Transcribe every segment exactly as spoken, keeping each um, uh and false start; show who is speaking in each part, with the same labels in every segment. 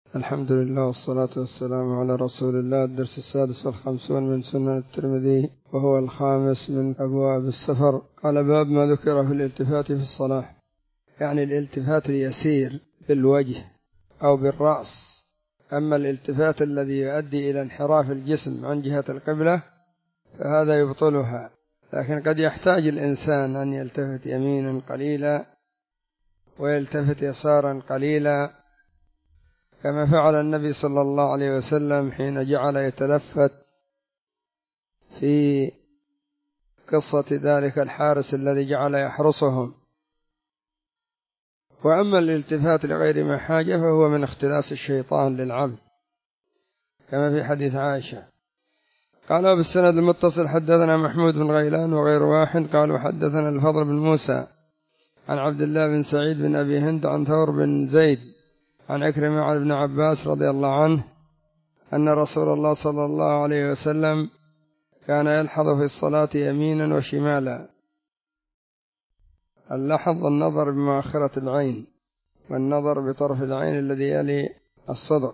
Speaker 1: الحمد لله والصلاة والسلام على رسول الله. الدرس السادس والخمسون من سنن الترمذي وهو الخامس من أبواب السفر. قال: باب ما ذكر في الالتفات في الصلاة، يعني الالتفات اليسير بالوجه أو بالرأس. أما الالتفات الذي يؤدي إلى انحراف الجسم عن جهة القبلة فهذا يبطلها، لكن قد يحتاج الإنسان أن يلتفت يمينا قليلا ويلتفت يسارا قليلا، كما فعل النبي صلى الله عليه وسلم حين جعل يتلفت في قصة ذلك الحارس الذي جعل يحرسهم. وأما الالتفات لغير ما حاجة فهو من اختلاس الشيطان للعبد، كما في حديث عائشة. قال: بالسند المتصل حدثنا محمود بن غيلان وغير واحد قالوا حدثنا الفضل بن موسى عن عبد الله بن سعيد بن أبي هند عن ثور بن زيد عن عكرمة عن ابن عباس رضي الله عنه أن رسول الله صلى الله عليه وسلم كان يلحظ في الصلاة يمينا وشمالا. اللحظ النظر بمؤخرة العين، والنظر بطرف العين الذي يلي الصدر،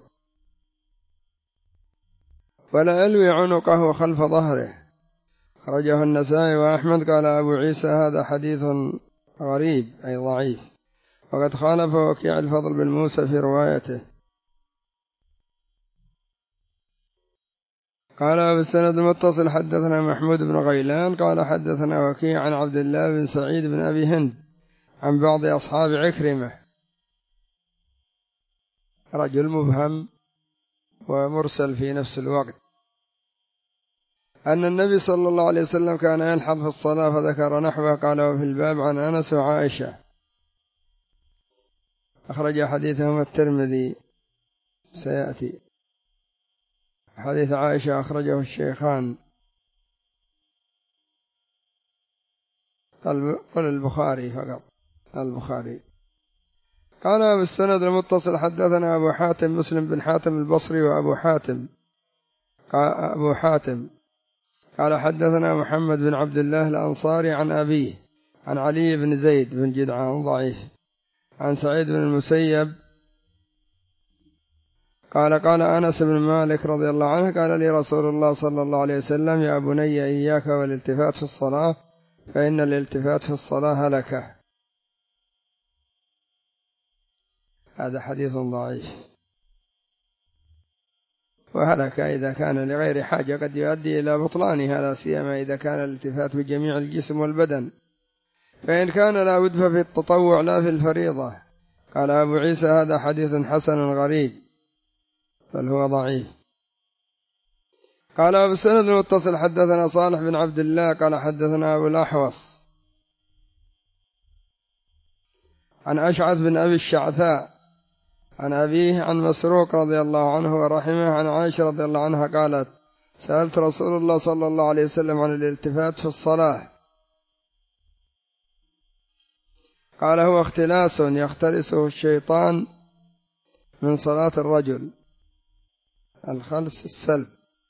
Speaker 1: ولا يلوي عنقه خلف ظهره. خرجه النسائي وأحمد. قال أبو عيسى: هذا حديث غريب أي ضعيف، وقد خالف وكيع الفضل بن موسى في روايته. قال: بالسند المتصل حدثنا محمود بن غيلان قال حدثنا وكيع عن عبد الله بن سعيد بن أبي هند عن بعض أصحاب عكرمة، رجل مبهم ومرسل في نفس الوقت، أن النبي صلى الله عليه وسلم كان يلحظ في الصلاة فذكر نحوه. قال: وفي الباب عن أنس وعائشة. أخرج حديثهم الترمذي سيأتي. حديث عائشة أخرجه الشيخان، قل البخاري فقط، البخاري. قال: بالسند المتصل حدثنا أبو حاتم مسلم بن حاتم البصري وأبو حاتم أبو حاتم قال حدثنا محمد بن عبد الله الأنصاري عن أبيه عن علي بن زيد بن جدعان ضعيف عن سعيد بن المسيب قال: قال أنس بن مالك رضي الله عنه: قال لي رسول الله صلى الله عليه وسلم: يا بني إياك والالتفات في الصلاة، فإن الالتفات في الصلاة هلكة. هذا حديث ضعيف، وهلك إذا كان لغير حاجة قد يؤدي إلى بطلانها، لا سيما إذا كان الالتفات بجميع الجسم والبدن، فإن كان لا بد ففي التطوع لا في الفريضة. قال أبو عيسى: هذا حديث حسن غريب، بل هو ضعيف. قال: بالسند المتصل حدثنا صالح بن عبد الله قال حدثنا أبو الأحوص عن أشعث بن أبي الشعثاء عن أبيه عن مسروق رضي الله عنه ورحمه عن عائشة رضي الله عنها قالت: سألت رسول الله صلى الله عليه وسلم عن الالتفات في الصلاة، قال: هو اختلاس يختلسه الشيطان من صلاة الرجل. الخلس السلب،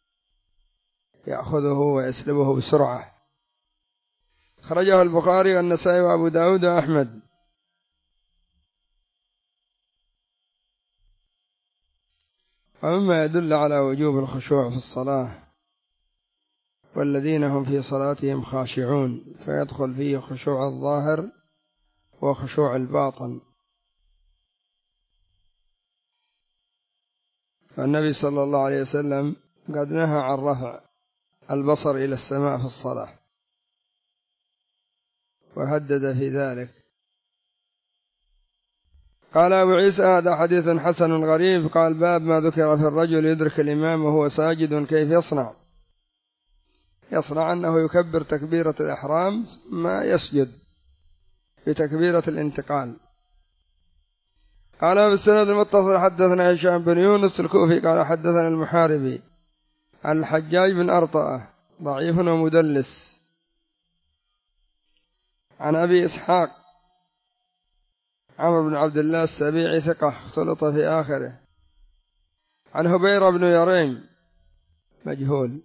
Speaker 1: يأخذه ويسلبه بسرعة. خرجه البخاري والنسائي وأبو داود وأحمد. ومما يدل على وجوب الخشوع في الصلاة: والذين هم في صلاتهم خاشعون، فيدخل فيه خشوع الظاهر وخشوع الباطن. فالنبي صلى الله عليه وسلم قد نهى عن رفع البصر إلى السماء في الصلاة وهدد في ذلك. قال أبو عيسى: هذا حديث حسن غريب. قال: باب ما ذكر في الرجل يدرك الإمام وهو ساجد كيف يصنع. يصنع أنه يكبر تكبيرة الإحرام ثم يسجد بتكبيرة الانتقال. قال: بالسند المتصل حدثنا هشام بن يونس الكوفي قال حدثنا المحاربي عن الحجاج بن أرطأة ضعيف ومدلس عن أبي إسحاق عمرو بن عبد الله السبيعي ثقة اختلط في آخره عن هبيرة بن يريم مجهول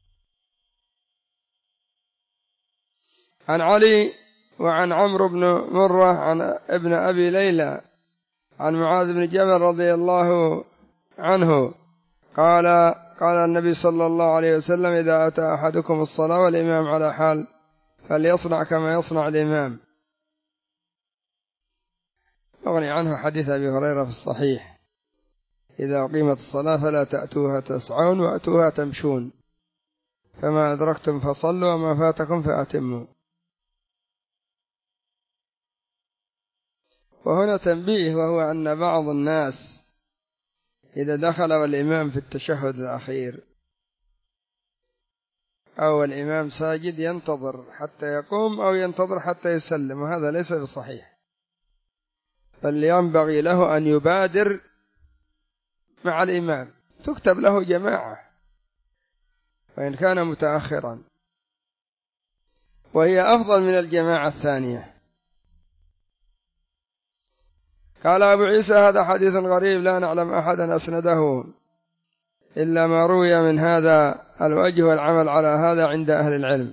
Speaker 1: عن علي وعن عمرو بن مرة عن ابن أبي ليلى عن معاذ بن جبل رضي الله عنه قال قال النبي صلى الله عليه وسلم: إذا أتى أحدكم الصلاة والإمام على حال فليصنع كما يصنع الإمام. أغني عنه حديث أبي هريرة في الصحيح: إذا أقيمت الصلاة فلا تأتوها تسعون وأتوها تمشون، فما أدركتم فصلوا وما فاتكم فأتموا. وهنا تنبيه، وهو أن بعض الناس إذا دخل والإمام في التشهد الأخير أو الإمام ساجد ينتظر حتى يقوم أو ينتظر حتى يسلم، وهذا ليس بصحيح، بل ينبغي له أن يبادر مع الإمام، تكتب له جماعة وإن كان متأخرا، وهي أفضل من الجماعة الثانية. قال أبو عيسى: هذا حديث غريب لا نعلم أحدا أسنده إلا ما روي من هذا الوجه، والعمل على هذا عند أهل العلم.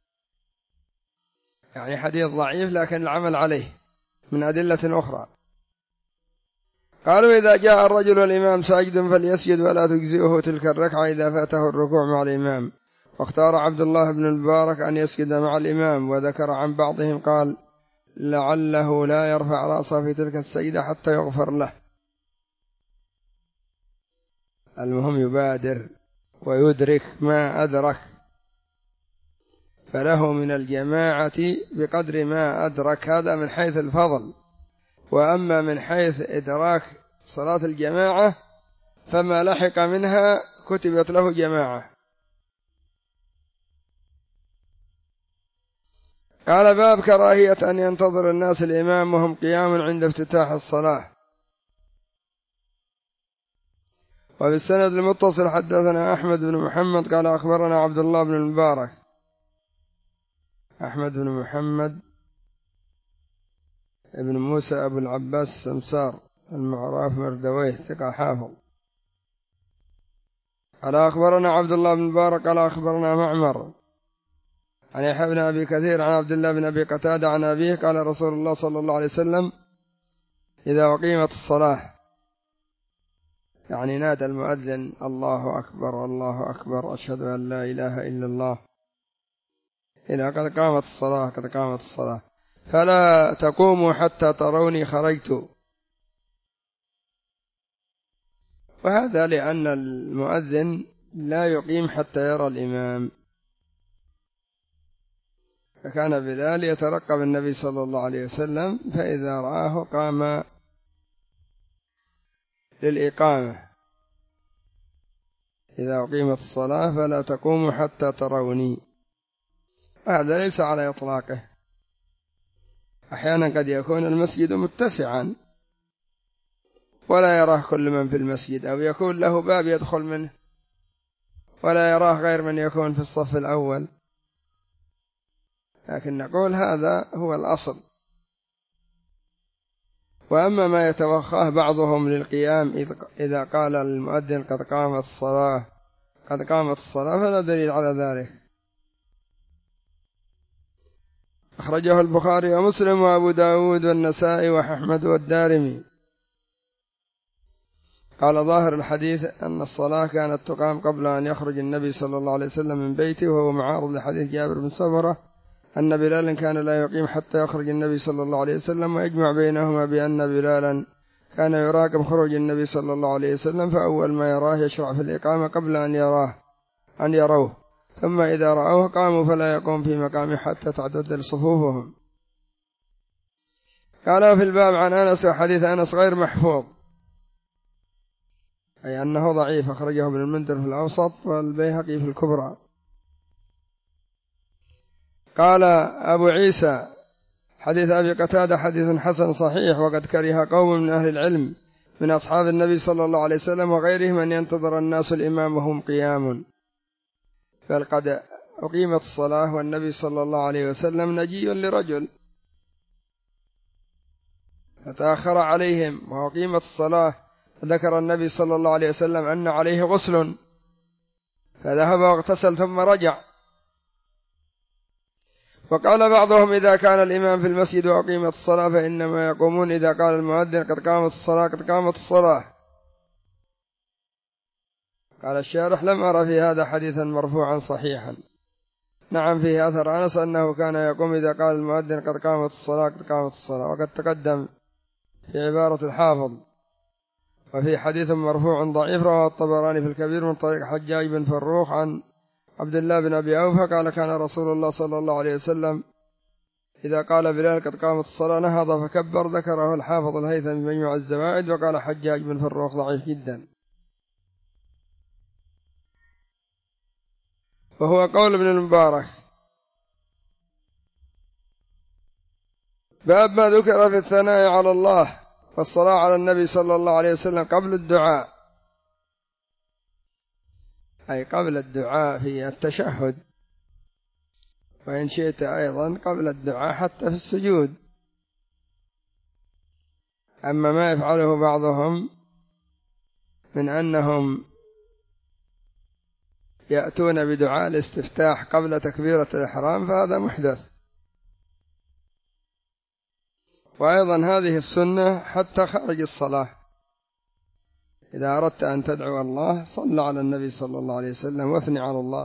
Speaker 1: يعني حديث ضعيف لكن العمل عليه من أدلة أخرى. قالوا: إذا جاء الرجل والإمام ساجد فليسجد ولا تجزئه تلك الركعة إذا فاته الركوع مع الإمام. واختار عبد الله بن المبارك أن يسجد مع الإمام، وذكر عن بعضهم قال: لعله لا يرفع رأسه في تلك السجدة حتى يغفر له. المهم يبادر ويدرك ما أدرك، فله من الجماعة بقدر ما أدرك، هذا من حيث الفضل. وأما من حيث إدراك صلاة الجماعة فما لحق منها كتبت له جماعة. قال: باب كراهية أن ينتظر الناس الإمام وهم قيام عند افتتاح الصلاة. وفي السند المتصل حدثنا أحمد بن محمد قال: أخبرنا عبد الله بن المبارك. أحمد بن محمد ابن موسى أبو العباس السمسار المعروف مردويه ثقة حافظ. قال: أخبرنا عبد الله بن المبارك قال: أخبرنا معمر عن يحيى بن أبي كثير عن عبد الله بن أبي قتادة عن أبيه قال: رسول الله صلى الله عليه وسلم: إذا أقيمت الصلاة، يعني نادى المؤذن: الله أكبر الله أكبر أشهد أن لا إله إلا الله، إذا قد قامت الصلاة قد قامت الصلاة فلا تقوموا حتى تروني خرجت. وهذا لأن المؤذن لا يقيم حتى يرى الإمام، فكان بلال يترقب النبي صلى الله عليه وسلم، فإذا رآه قام للإقامة: إذا أقيمت الصلاة فلا تقوموا حتى تروني. هذا ليس على إطلاقه، أحيانا قد يكون المسجد متسعا ولا يراه كل من في المسجد، أو يكون له باب يدخل منه ولا يراه غير من يكون في الصف الأول، لكن نقول هذا هو الأصل. وأما ما يتوخاه بعضهم للقيام إذا قال المؤذن قد قامت الصلاة قد قامت الصلاة فلا دليل على ذلك. أخرجه البخاري ومسلم وأبو داود والنسائي وأحمد والدارمي. قال: ظاهر الحديث أن الصلاة كانت تقام قبل أن يخرج النبي صلى الله عليه وسلم من بيته، وهو معارض لحديث جابر بن سمرة أن بلالا كان لا يقيم حتى يخرج النبي صلى الله عليه وسلم، ويجمع بينهما بأن بلالا كان يراقب خروج النبي صلى الله عليه وسلم، فأول ما يراه يشرع في الإقامة قبل أن يراه أن يروه، ثم إذا رأوه قاموا فلا يقوم في مقامه حتى تعتدل صفوفهم. قال: في الباب عن أنس، وحديث أنس غير محفوظ، أي أنه ضعيف، أخرجه ابن المنذر في الأوسط والبيهقي في الكبرى. قال أبو عيسى: حديث أبي قتادة حديث حسن صحيح، وقد كره قوم من أهل العلم من أصحاب النبي صلى الله عليه وسلم وغيرهم أن ينتظر الناس الإمام وهم قيام، بل قد أقيمت الصلاة والنبي صلى الله عليه وسلم نجي لرجل فتأخر عليهم وأقيمت الصلاة، ذكر النبي صلى الله عليه وسلم أن عليه غسل فذهب واغتسل ثم رجع. وقال بعضهم: إذا كان الإمام في المسجد وأقيمت الصلاة فإنما يقومون إذا قال المؤذن قد قامت الصلاة قد قامت الصلاة. قال الشارح: لم أرى في هذا حديثا مرفوعا صحيحا. نعم، فيه أثر أنس أنه كان يقوم إذا قال المؤذن قد قامت الصلاة قد قامت الصلاة، وقد تقدم في عبارة الحافظ. وفي حديث مرفوع ضعيف رواه الطبراني في الكبير من طريق حجاج بن فروخ عن عبد الله بن أبي أوفى قال: كان رسول الله صلى الله عليه وسلم إذا قال بلال قد قامت الصلاة نهض فكبر. ذكره الحافظ الهيثمي في مجموع الزوائد، وقال حجاج بن فروخ ضعيف جدا. وهو قول ابن المبارك. باب ما ذكر في الثناء على الله والصلاة على النبي صلى الله عليه وسلم قبل الدعاء، أي قبل الدعاء في التشهد، وإن شئت أيضا قبل الدعاء حتى في السجود. أما ما يفعله بعضهم من أنهم يأتون بدعاء الاستفتاح قبل تكبيرة الإحرام فهذا محدث. وأيضا هذه السنة حتى خارج الصلاة، إذا أردت أن تدعو الله صل على النبي صلى الله عليه وسلم واثني على الله.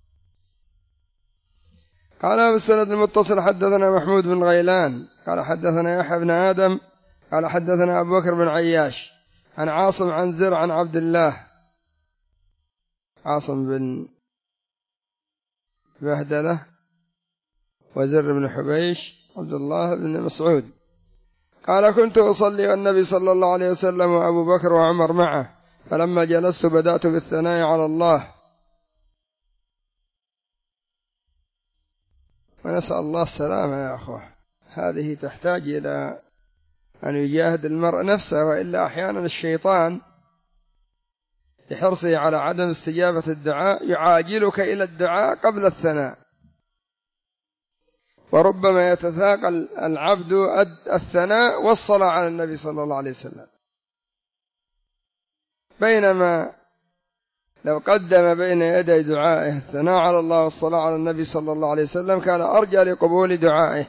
Speaker 1: قال بالسند المتصل حدثنا محمود بن غيلان قال حدثنا يحيى بن آدم قال حدثنا أبو بكر بن عياش عن عاصم عن زر عن عبد الله، عاصم بن بهدلة وزر بن حبيش عبد الله بن مسعود قال: كنت أصلي والنبي صلى الله عليه وسلم وأبو بكر وعمر معه، فلما جلست بدأت بالثناء على الله. ونسأل الله السلامة يا أخوة. هذه تحتاج إلى أن يجاهد المرء نفسه، وإلا أحيانا الشيطان لحرصه على عدم استجابة الدعاء يعاجلك إلى الدعاء قبل الثناء، وربما يتثاقل العبد الثناء والصلاة على النبي صلى الله عليه وسلم، بينما لو قدم بين يدي دعائه الثناء على الله والصلاة على النبي صلى الله عليه وسلم كان أرجى لقبول دعائه.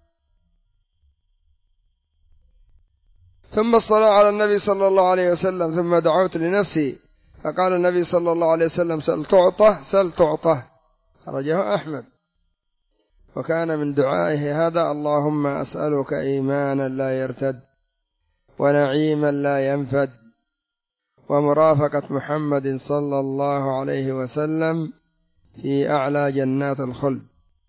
Speaker 1: ثم الصلاة على النبي صلى الله عليه وسلم، ثم دعوت لنفسي فقال النبي صلى الله عليه وسلم: سل تعطه سل تعطه، خرجه أحمد. وكان من دعائه هذا: اللهم أسألك إيمانا لا يرتد ونعيما لا ينفد ومرافقة محمد صلى الله عليه وسلم في أعلى جنات الخلد.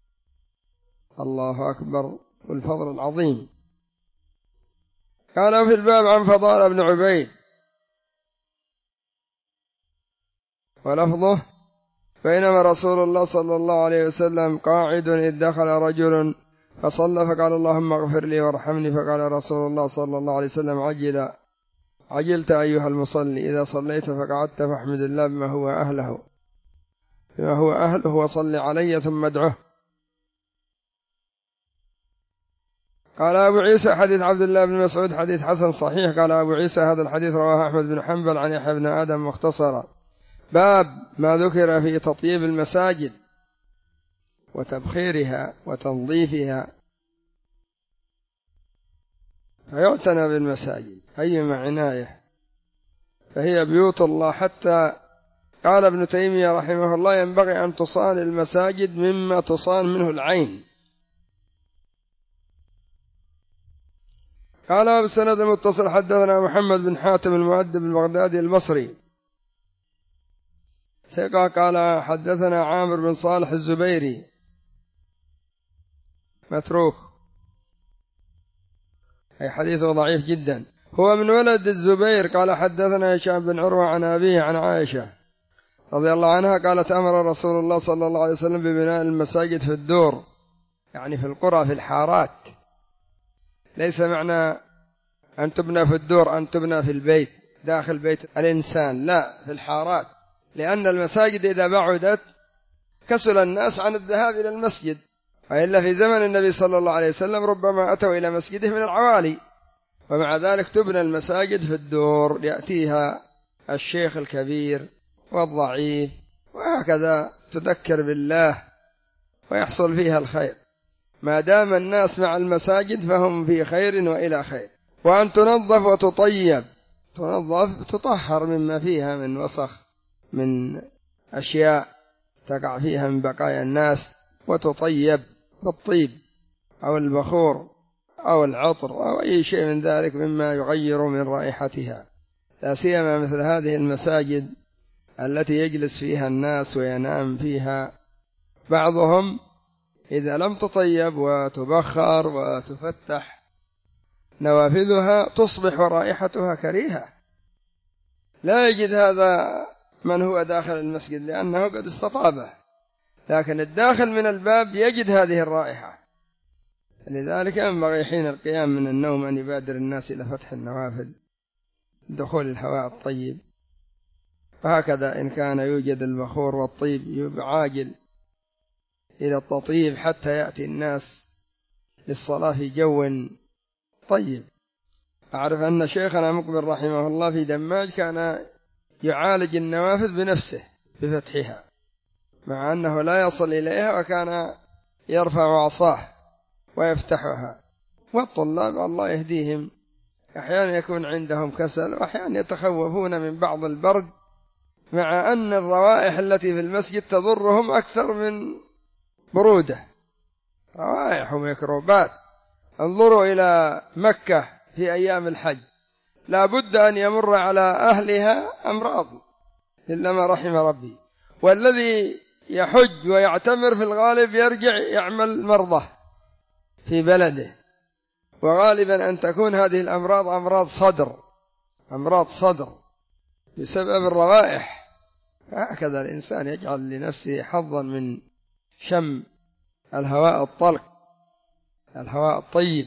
Speaker 1: الله أكبر والفضل العظيم. قال في الباب عن فضال بن عبيد ولفظه: بينما رسول الله صلى الله عليه وسلم قاعد إذ دخل رجل فصلى فقال: اللهم اغفر لي وارحمني، فقال رسول الله صلى الله عليه وسلم: عجل عجلت أيها المصلي، إذا صليت فقعدت فاحمد الله بما هو أهله بما هو أهله وصل علي ثم ادعه. قال أبو عيسى: حديث عبد الله بن مسعود حديث حسن صحيح. قال أبو عيسى: هذا الحديث رواه أحمد بن حنبل عن يحيى بن آدم مختصرا. باب ما ذكر في تطييب المساجد وتبخيرها وتنظيفها. فيعتنى بالمساجد أيما عناية، فهي بيوت الله. حتى قال ابن تيمية رحمه الله: ينبغي أن تصان المساجد مما تصان منه العين. قال بالسند المتصل حدثنا محمد بن حاتم المؤدب البغدادي البصري ثقة قال حدثنا عامر بن صالح الزبيري متروك، أي حديثه ضعيف جدا. هو من ولد الزبير. قال حدثنا هشام بن عروة عن أبيه عن عائشة رضي الله عنها قالت: أمر رسول الله صلى الله عليه وسلم ببناء المساجد في الدور، يعني في القرى في الحارات. ليس معنى أن تبنى في الدور أن تبنى في البيت داخل بيت الإنسان، لا، في الحارات، لأن المساجد إذا بعدت كسل الناس عن الذهاب إلى المسجد. وإلا في زمن النبي صلى الله عليه وسلم ربما أتوا إلى مسجده من العوالي، ومع ذلك تبنى المساجد في الدور يأتيها الشيخ الكبير والضعيف، وهكذا تذكر بالله ويحصل فيها الخير. ما دام الناس مع المساجد فهم في خير وإلى خير. وأن تنظف وتطيب، تنظف تطهر مما فيها من وسخ من أشياء تقع فيها من بقايا الناس وتطيب بالطيب أو البخور أو العطر أو أي شيء من ذلك مما يغير من رائحتها، لا سيما مثل هذه المساجد التي يجلس فيها الناس وينام فيها بعضهم، إذا لم تطيب وتبخر وتفتح نوافذها تصبح رائحتها كريهة، لا يجد هذا من هو داخل المسجد لأنه قد استطابه، لكن الداخل من الباب يجد هذه الرائحة. لذلك ينبغي حين القيام من النوم أن يبادر الناس إلى فتح النوافذ دخول الهواء الطيب. وهكذا إن كان يوجد البخور والطيب يعاجل إلى التطيب حتى يأتي الناس للصلاة في جو طيب. أعرف أن شيخنا مقبل رحمه الله في دماج كان يعالج النوافذ بنفسه بفتحها، مع أنه لا يصل إليها، وكان يرفع عصاه ويفتحها. والطلاب الله يهديهم أحيانا يكون عندهم كسل، وأحيانا يتخوفون من بعض البرد، مع أن الروائح التي في المسجد تضرهم أكثر من بروده، روائح وميكروبات. انظروا إلى مكة في أيام الحج، لا بد أن يمر على أهلها أمراض إلا ما رحم ربي، والذي يحج ويعتمر في الغالب يرجع يعمل مرضى في بلده، وغالبا أن تكون هذه الأمراض أمراض صدر أمراض صدر بسبب الروائح. هكذا الإنسان يجعل لنفسه حظا من شم الهواء الطلق الهواء الطيب.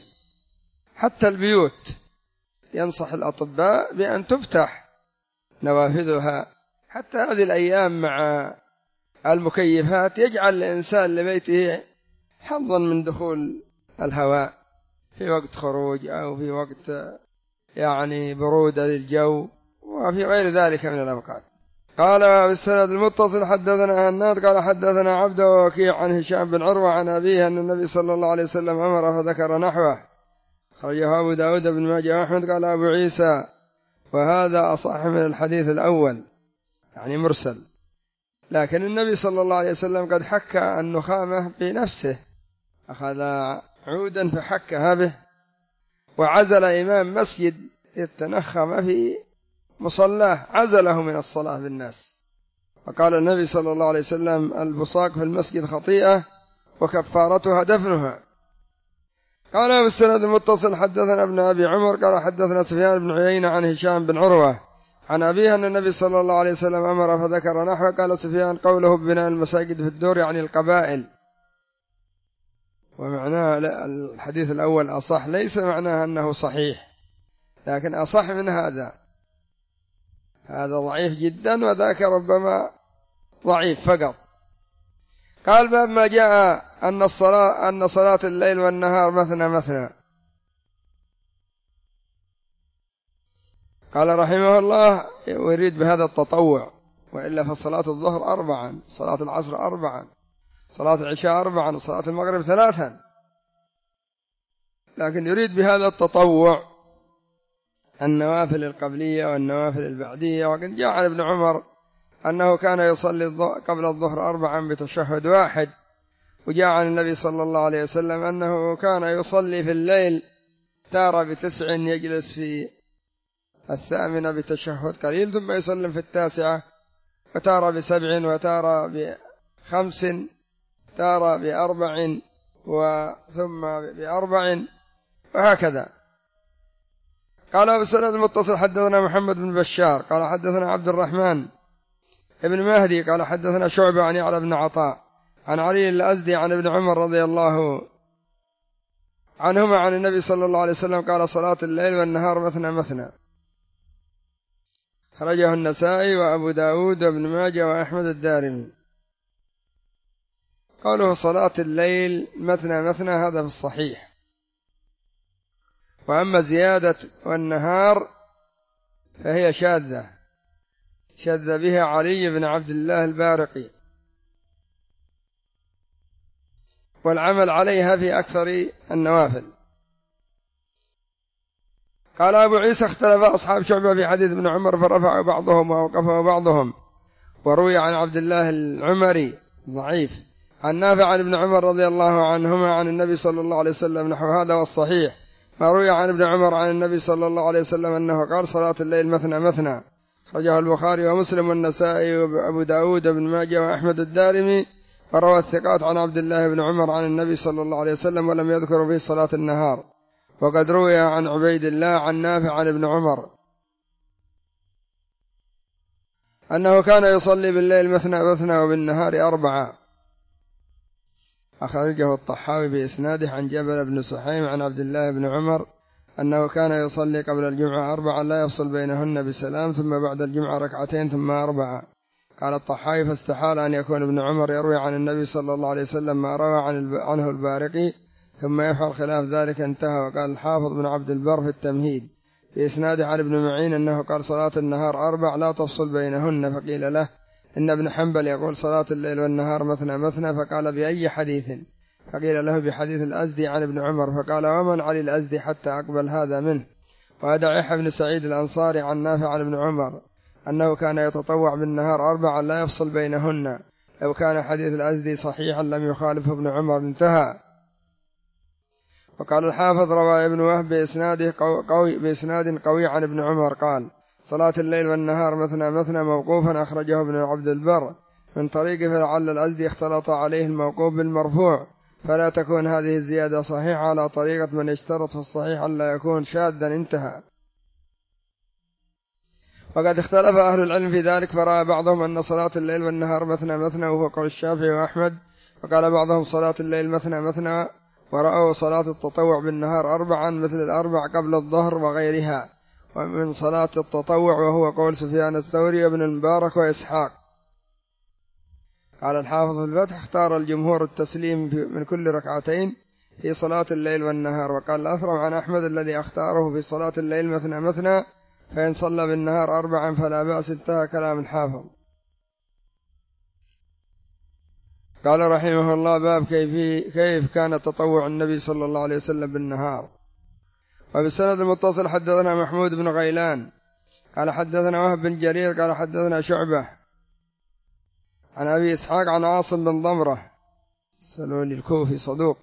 Speaker 1: حتى البيوت ينصح الأطباء بأن تفتح نوافذها، حتى هذه الأيام مع المكيفات يجعل الإنسان لبيته حظا من دخول الهواء في وقت خروج أو في وقت يعني برودة للجو وفي غير ذلك من الأوقات. قال بالسند المتصل حدثنا هناد قال حدثنا عبد ووكيع عن هشام بن عروة عن أبيه أن النبي صلى الله عليه وسلم أمر فذكر نحوه، خرجه أبو داود بن ماجه وأحمد. قال أبو عيسى وهذا أصح من الحديث الأول، يعني مرسل، لكن النبي صلى الله عليه وسلم قد حك النخامة بنفسه، أخذ عودا فحكها به، وعزل إمام مسجد يتنخم في مصلاه، عزله من الصلاة بالناس. وقال النبي صلى الله عليه وسلم البصاق في المسجد خطيئة وكفارتها دفنها. قال بالسند المتصل حدثنا ابن أبي عمر قال حدثنا سفيان بن عيينة عن هشام بن عروة عن أبيه أن النبي صلى الله عليه وسلم أمر فذكر نحوه. قال سفيان قوله ببناء المساجد في الدور يعني القبائل، ومعناه الحديث الأول أصح، ليس معناه أنه صحيح، لكن أصح من هذا، هذا ضعيف جدا وذاك ربما ضعيف فقط. قال باب ما جاء أن الصلاة أن صلاة الليل والنهار مثنى مثنى. قال رحمه الله ويريد بهذا التطوع، وإلا فصلاة الظهر أربعا، صلاة العصر أربعا، صلاة العشاء أربعا، وصلاة المغرب ثلاثا، لكن يريد بهذا التطوع النوافل القبلية والنوافل البعدية. وقد جاء عن ابن عمر أنه كان يصلي قبل الظهر أربعا بتشهد واحد، وجاء عن النبي صلى الله عليه وسلم أنه كان يصلي في الليل تارة بتسع يجلس في الثامنة بتشهد قليل ثم يسلم في التاسعة، وتارة بسبع، وتارة بخمس، تارة بأربع، وثم بأربع، وهكذا. قال بالسند المتصل حدثنا محمد بن بشار قال حدثنا عبد الرحمن ابن مهدي قال حدثنا شعبة عن يعلى بن عطاء عن علي الأزدي عن ابن عمر رضي الله عنهما عن النبي صلى الله عليه وسلم قال صلاة الليل والنهار مثنى مثنى، خرجه النسائي وأبو داود وابن ماجه وأحمد الدارمي. قوله صلاة الليل مثنى مثنى هذا في الصحيح، وأما زيادة والنهار فهي شاذة شذ بها علي بن عبد الله البارقي، والعمل عليها في أكثر النوافل. قال أبو عيسى اختلف أصحاب شعبة في حديث ابن عمر فرفع بعضهم ووقفه بعضهم، وروي عن عبد الله العمري ضعيف عن نافع عن ابن عمر رضي الله عنهما عن النبي صلى الله عليه وسلم نحو هذا، والصحيح ما روي عن ابن عمر عن النبي صلى الله عليه وسلم أنه قال صلاة الليل مثنى مثنى، أخرجه البخاري ومسلم والنسائي وأبو داود وابن ماجه وأحمد الدارمي، وروى الثقات عن عبد الله بن عمر عن النبي صلى الله عليه وسلم ولم يذكر فيه صلاة النهار. وقد روي عن عبيد الله عن نافع عن ابن عمر أنه كان يصلي بالليل مثنى مثنى وبالنهار أربعة، أخرجه الطحاوي بإسناده عن جبل بن سحيم عن عبد الله بن عمر أنه كان يصلي قبل الجمعة أربعة لا يفصل بينهن بسلام، ثم بعد الجمعة ركعتين ثم أربعة. قال الطحاوي فاستحال أن يكون ابن عمر يروي عن النبي صلى الله عليه وسلم ما روى عنه البارقي ثم يفعل خلاف ذلك، انتهى. وقال الحافظ بن عبد البر في التمهيد بإسناده عن ابن معين أنه قال صلاة النهار أربع لا تفصل بينهن، فقيل له إن ابن حنبل يقول صلاة الليل والنهار مثنى مثنى، فقال بأي حديث؟ فقيل له بحديث الأزدي عن ابن عمر، فقال ومن علي الأزدي حتى أقبل هذا منه. وهذا يحيى بن سعيد الأنصاري عن نافع عن ابن عمر أنه كان يتطوع بالنهار أربعا لا يفصل بينهن، لو كان حديث الأزدي صحيحا لم يخالف ابن عمر، انتهى. وقال الحافظ روى ابن وهب بإسناد قوي, بإسناد قوي عن ابن عمر قال صلاة الليل والنهار مثنى مثنى موقوفا، أخرجه ابن عبد البر من طريقه، فلعل الأزدي اختلط عليه الموقوف بالمرفوع، فلا تكون هذه الزيادة صحيحة على طريقة من اشترط في الصحيح ألا يكون شاذا، انتهى. وقد اختلف أهل العلم في ذلك، فرأى بعضهم أن صلاة الليل والنهار مثنى مثنى وهو قول الشافعي وأحمد، وقال بعضهم صلاة الليل مثنى مثنى، ورأوا صلاة التطوع بالنهار أربعا مثل الأربع قبل الظهر وغيرها، ومن صلاة التطوع وهو قول سفيان الثوري وابن المبارك وإسحاق. قال الحافظ في الفتح اختار الجمهور التسليم من كل ركعتين في صلاة الليل والنهار. وقال الأثرم عن أحمد الذي اختاره في صلاة الليل مثنى مثنى، فإن صلى بالنهار أربعا فلا بأس، انتهى كلام الحافظ. قال رحمه الله باب كيف, كيف كان تطوع النبي صلى الله عليه وسلم بالنهار. وبالسند المتصل حدثنا محمود بن غيلان قال حدثنا وهب بن جرير قال حدثنا شعبة عن أبي إسحاق عن عاصم بن ضمرة السلولي الكوفي صدوق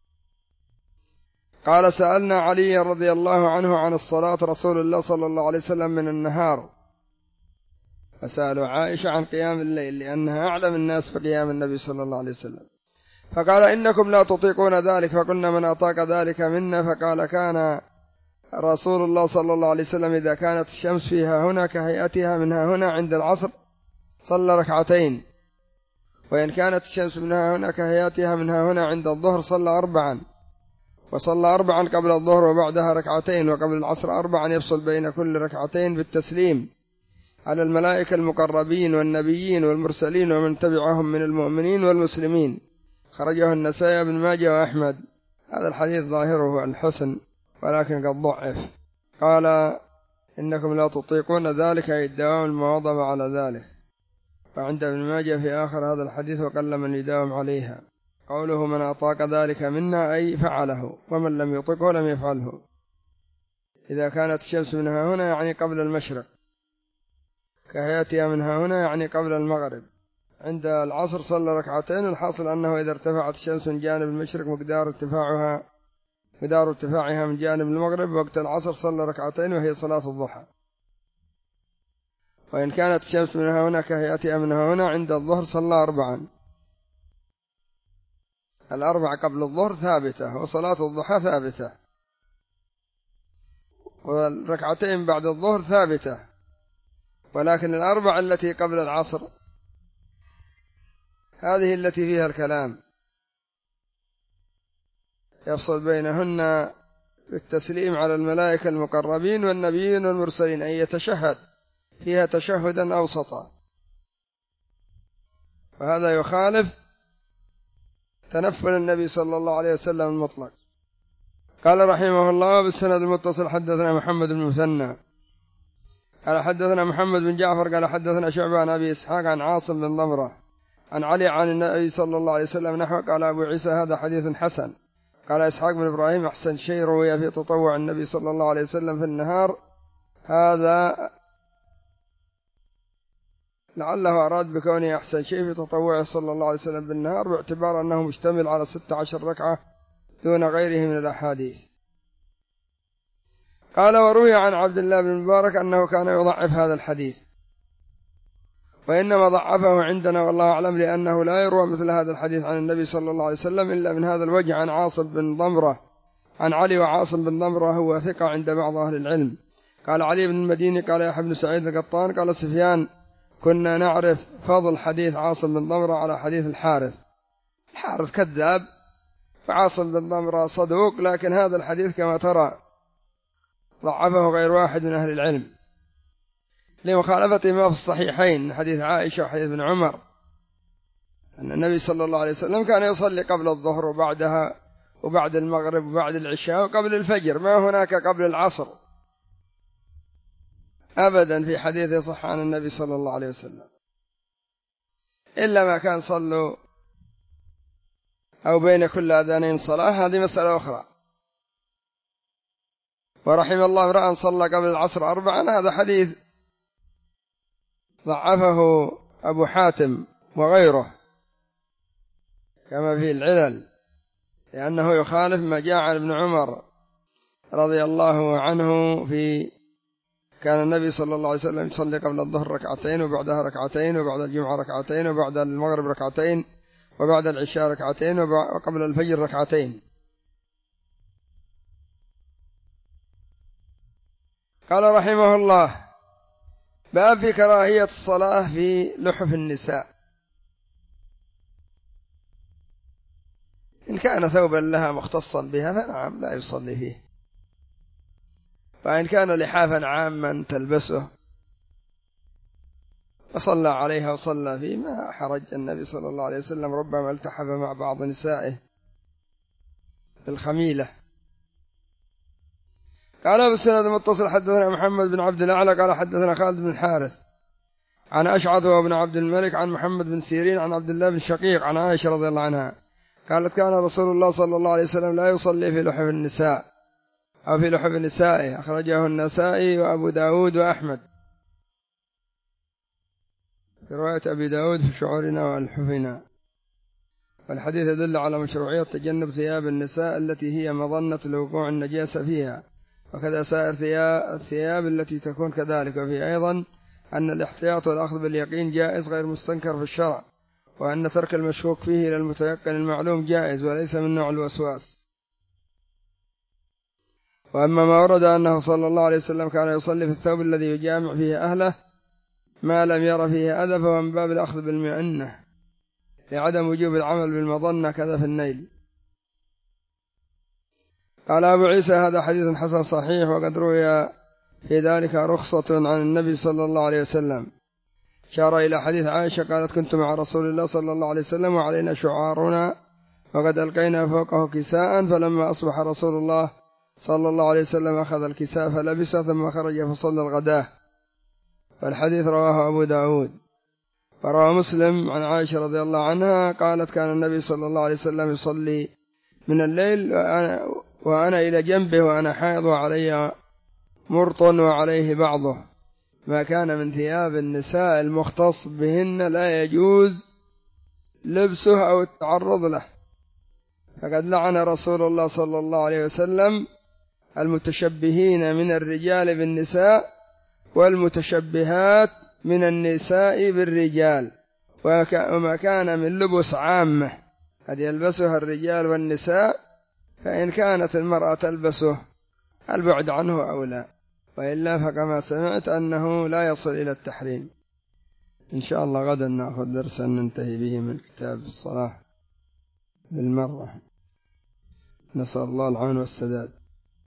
Speaker 1: قال سألنا علي رضي الله عنه عن الصلاة رسول الله صلى الله عليه وسلم من النهار، فسألوا عائشة عن قيام الليل لأنها أعلم الناس بقيام النبي صلى الله عليه وسلم، فقال إنكم لا تطيقون ذلك، فقلنا من أطاق ذلك منا، فقال كان رسول الله صلى الله عليه وسلم إذا كانت الشمس فيها هنا كهيئتها منها هنا عند العصر صلى ركعتين، وإن كانت الشمس منها هنا كهيئتها منها هنا عند الظهر صلى أربعا، وصلى أربعا قبل الظهر وبعدها ركعتين، وقبل العصر أربعا يفصل بين كل ركعتين بالتسليم على الملائكة المقربين والنبيين والمرسلين ومن تبعهم من المؤمنين والمسلمين. خرجه النسائي بن ماجه وأحمد. هذا الحديث ظاهره الحسن ولكن قد ضعف. قال إنكم لا تطيقون ذلك، أي الدوام المواظبة على ذلك. وعند ابن ماجه في آخر هذا الحديث وقل من يداوم عليها، قوله من أطاق ذلك منا أي فعله، ومن لم يطقه لم يفعله. إذا كانت الشمس منها هنا يعني قبل المشرق، كهيئتها منها هنا يعني قبل المغرب، عند العصر صلى ركعتين. الحاصل أنه إذا ارتفعت الشمس من جانب المشرق مقدار ارتفاعها مقدار ارتفاعها من جانب المغرب وقت العصر صلى ركعتين وهي صلاة الضحى. وإن كانت الشمس منها هنا كهيئتها منها هنا عند الظهر صلى أربعا. الأربع قبل الظهر ثابتة، وصلاة الضحى ثابتة، والركعتين بعد الظهر ثابتة، ولكن الأربع التي قبل العصر هذه التي فيها الكلام، يفصل بينهن بالتسليم على الملائكة المقربين والنبيين والمرسلين، أي يتشهد فيها تشهدا أوسطا، وهذا يخالف تنفل النبي صلى الله عليه وسلم المطلق. قال رحمه الله بالسند المتصل حدثنا محمد بن مثنى قال حدثنا محمد بن جعفر قال حدثنا شعبة عن أبي إسحاق عن عاصم بن ضمرة عن علي عن النبي صلى الله عليه وسلم نحو. قال أبو عيسى هذا حديث حسن. قال إسحاق بن إبراهيم أحسن شيء روي في تطوع النبي صلى الله عليه وسلم في النهار هذا لعله أراد بكونه أحسن شيء في تطوعه صلى الله عليه وسلم بالنهار، باعتبار أنه مشتمل على ستة عشر ركعة دون غيره من الأحاديث. قال: وروي عن عبد الله بن المبارك أنه كان يضعف هذا الحديث، وإنما ضعفه عندنا والله أعلم لأنه لا يروى مثل هذا الحديث عن النبي صلى الله عليه وسلم إلا من هذا الوجه عن عاصم بن ضمرة عن علي، وعاصم بن ضمرة هو ثقة عند بعض أهل العلم. قال علي بن المديني قال يحيى بن سعيد القطان قال سفيان: كنا نعرف فضل حديث عاصم بن ضمرة على حديث الحارث. الحارث كذاب وعاصم بن ضمرة صدوق، لكن هذا الحديث كما ترى ضعفه غير واحد من أهل العلم لمخالفة ما في الصحيحين حديث عائشة وحديث ابن عمر أن النبي صلى الله عليه وسلم كان يصلي قبل الظهر وبعدها وبعد المغرب وبعد العشاء وقبل الفجر، ما هناك قبل العصر أبدا في حديث يصح عن النبي صلى الله عليه وسلم، إلا ما كان صلوا أو بين كل أذانين صلاة، هذه مسألة أخرى. ورحم الله امرأ صلى قبل العصر أربعا، هذا حديث ضعفه أبو حاتم وغيره كما في العلل، لأنه يخالف ما جاء عن ابن عمر رضي الله عنه في كان النبي صلى الله عليه وسلم يصلي قبل الظهر ركعتين وبعدها ركعتين وبعد الجمعة ركعتين وبعد المغرب ركعتين وبعد العشاء ركعتين وقبل الفجر ركعتين. قال رحمه الله: باب في كراهية الصلاة في لحف النساء. إن كان ثوبا لها مختصا بها فنعم لا يصلي فيه، فإن كان لحافا عاما تلبسه فصلى عليها وصلى فيه ما حرج. النبي صلى الله عليه وسلم ربما التحف مع بعض نسائه بالخميلة. قال بالسند المتصل حدثنا محمد بن عبد الأعلى قال حدثنا خالد بن الحارث عن أشعث وابن عبد الملك عن محمد بن سيرين عن عبد الله بن شقيق عن عائشة رضي الله عنها قالت: كان رسول الله صلى الله عليه وسلم لا يصلي في لحف النساء أو في لحف نسائه، أخرجه النسائي وأبو داود وأحمد، في رواية أبي داود في شعورنا وألحفنا. والحديث يدل على مشروعية تجنب ثياب النساء التي هي مظنة لوقوع النجاسة فيها، وكذا سائر الثياب التي تكون كذلك. وفي أيضا أن الاحتياط والأخذ باليقين جائز غير مستنكر في الشرع، وأن ترك المشكوك فيه إلى المتيقن المعلوم جائز وليس من نوع الوسواس. وأما ما ورد أنه صلى الله عليه وسلم كان يصلي في الثوب الذي يجامع فيه أهله ما لم ير فيه أذى، فهو من باب الأخذ بالمئنة لعدم وجوب العمل بالمظنة كذا في النيل. قال أبو عيسى: هذا حديث حسن صحيح، وقد روي في ذلك رخصة عن النبي صلى الله عليه وسلم. شار إلى حديث عائشة قالت: كنت مع رسول الله صلى الله عليه وسلم وعلينا شعارنا وقد ألقينا فوقه كساء، فلما أصبح رسول الله صلى الله عليه وسلم أخذ الكساء فلبسه ثم خرج فصلى الغداة. فالحديث رواه أبو داود. وروى مسلم عن عائشة رضي الله عنها قالت: كان النبي صلى الله عليه وسلم يصلي من الليل وأنا, وأنا إلى جنبه وأنا حائض وعلي مرط وعليه بعضه، ما كان من ثياب النساء المختص بهن لا يجوز لبسه أو التعرض له، فقد لعن رسول الله صلى الله عليه وسلم المتشبهين من الرجال بالنساء والمتشبهات من النساء بالرجال، وما كان من لبس عامة قد يلبسها الرجال والنساء، فإن كانت المرأة تلبسه البعد عنه أولى، وإلا فكما سمعت أنه لا يصل إلى التحريم. إن شاء الله غدا نأخذ درسا ننتهي به من كتاب الصلاة بالمرة، نسأل الله العون والسداد.